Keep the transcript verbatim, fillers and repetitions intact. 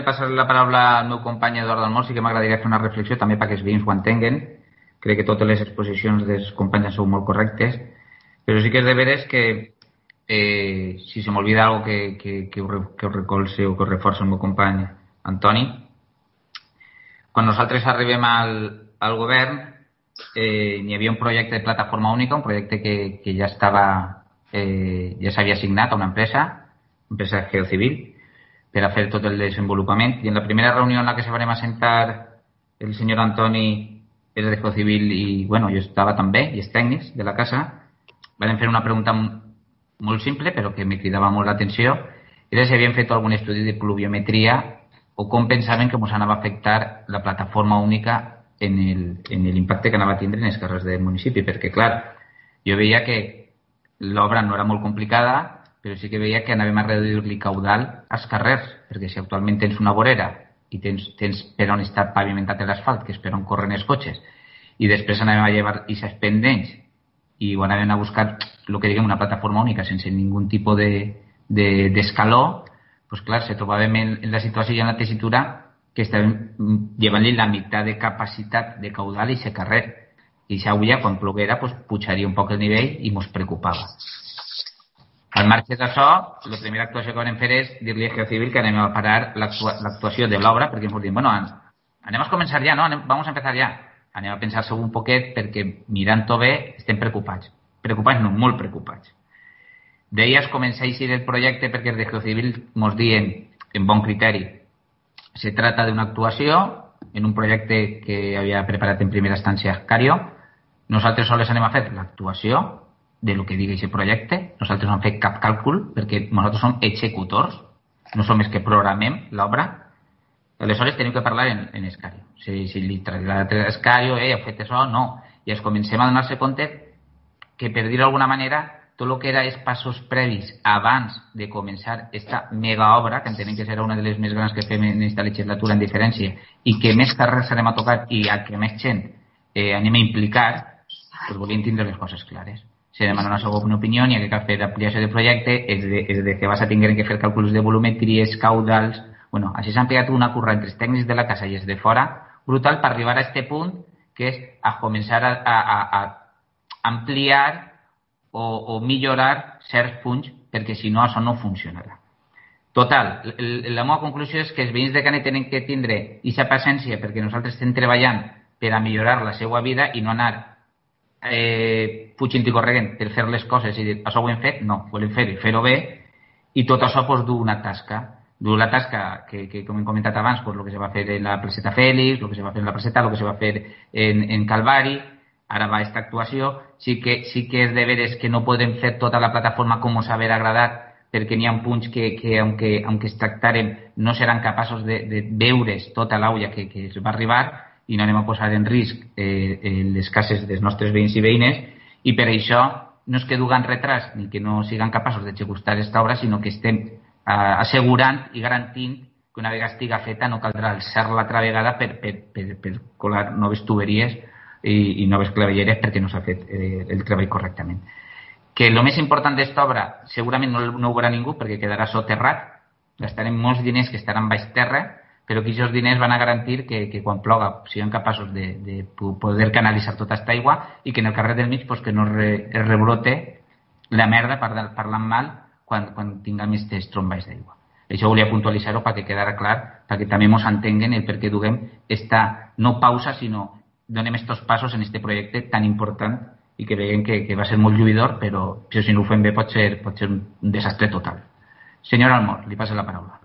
passar la paraula al meu company Eduardo Almor, sí que m'agradaria fer una reflexió també perquè els veïns ho entenguen. Crec que totes les exposicions dels companys són molt correctes, però sí que és de veres que eh, si se m'olvida algo que, que, que, ho, que ho recolze o que ho reforça el meu company Antoni, quan nosaltres arribem al, al govern eh, hi havia un projecte de plataforma única, un projecte que, que ja estava eh, ja s'havia assignat a una empresa, empresa Geocivil, per a fer tot el desenvolupament. I en la primera reunió en la que se vam assentar el senyor Antoni, és de Geocivil, i bueno, jo estava també, i els tècnics de la casa, vam fer una pregunta molt simple, però que me cridava molt l'atenció, era si havien fet algun estudi de pluviometria o com pensaven que ens anava a afectar la plataforma única en l'impacte que anava a tindre en els carrers del municipi, perquè, clar, jo veia que l'obra no era molt complicada, però sí que veia que anàvem a reduir-li caudal als carrers, perquè si actualment tens una vorera i tens, tens per on està pavimentat l'asfalt, que és per on corren els cotxes, i després anàvem a llevar aquests pendents i ho anàvem a buscar el que diguem una plataforma única sense ningú tipus d'escaló, de, de, doncs clar, se trobàvem en, en la situació i en la tessitura que estàvem llevant-li la meitat de capacitat de caudal i ese carrer. I aquesta agulla, quan ploguera, pues, pujaria un poc el nivell i ens preocupava. Al marge d'això, la primera actuació que vam fer és dir-li a Geocivil que anem a parar l'actuació de l'obra, perquè ens diuen, bueno, anem a començar ja, no? Anem, vamos a empezar ja. Anem a pensar-se un poquet perquè mirant-ho bé estem preocupats. Preocupats no, molt preocupats. D'elles comença a eixir el projecte perquè els de Geocivil ens diuen, en bon criteri, se trata d'una actuació en un projecte que havia preparat en primera instància Cario. Nosaltres sols anem a fer l'actuació de lo que digui aquest projecte. Nosaltres no hem fet cap càlcul perquè nosaltres som executors, no som els que programem l'obra. Aleshores tenim que parlar en, en Escario. Si, si li traslladem a Escario, eh, heu fet això, no. I es comencem a donar-se compte que, per dir-ho d'alguna manera, tot el que era els passos previs abans de començar aquesta mega obra, que entenem que serà una de les més grans que fem en aquesta legislatura en diferència, i que més carrers anem a tocar i a que més gent eh, anem a implicar, doncs volíem tindre les coses clares. Se demana una segona opinió, n'hi ha que cal fer ampliació de projecte, és de, és de que vas a tenir que fer càlculs de volumetries, caudals... Bueno, així s'han pegat una curra entre els tècnics de la casa i els de fora, brutal, per arribar a aquest punt, que és a començar a, a, a ampliar o, o millorar certs punts, perquè si no, això no funcionarà. Total, la meva conclusió és que els veïns de Canet tenen que tindre aquesta paciència perquè nosaltres estem treballant per a millorar la seva vida i no anar eh, fugint i corregent per fer les coses i dir, això ho hem fet? No, volem fer-ho, fer-ho bé, i tot això pues, du una tasca. Du la tasca que, que com hem comentat abans, pues, el que se va fer en la placeta Fèlix, el que se va fer en la placeta, el que se va fer en, en Calvari, ara va aquesta actuació. Sí que, sí que és de veres que no podem fer tota la plataforma com us haver agradat, perquè n'hi ha punts que, que aunque, aunque es tractarem, no seran capaços de, de veure's tota l'aulla que, que es va arribar i no anem a posar en risc eh, les cases dels nostres veïns i veïnes, i per això no és que duguen retras ni que no siguin capaços d'executar aquesta obra, sinó que estem assegurant i garantint que una vegada estiga feta no caldrà alçar-la altra vegada per, per, per, per colar noves tuberies i, i noves clavelleres perquè no s'ha fet eh, el treball correctament. Que el més important d'esta obra segurament no, no ho veurà ningú perquè quedarà soterrat, gastarem molts diners que estaran baix terra, però que aquests diners van a garantir que, que quan ploga siguin capaços de, de poder canalitzar tota aquesta aigua i que en el carrer del mig pues, que no re, es rebrote la merda, parlant mal, quan, quan tinguem aquestes trombes d'aigua. Això volia puntualitzar-ho perquè quedara clar, perquè també ens entenguen el per què duguem esta no pausa, sinó donem estos passos en este projecte tan important i que veiem que, que va ser molt lluïdor, però si no ho fem bé pot ser, pot ser un desastre total. Senyor Almor, li passo la paraula.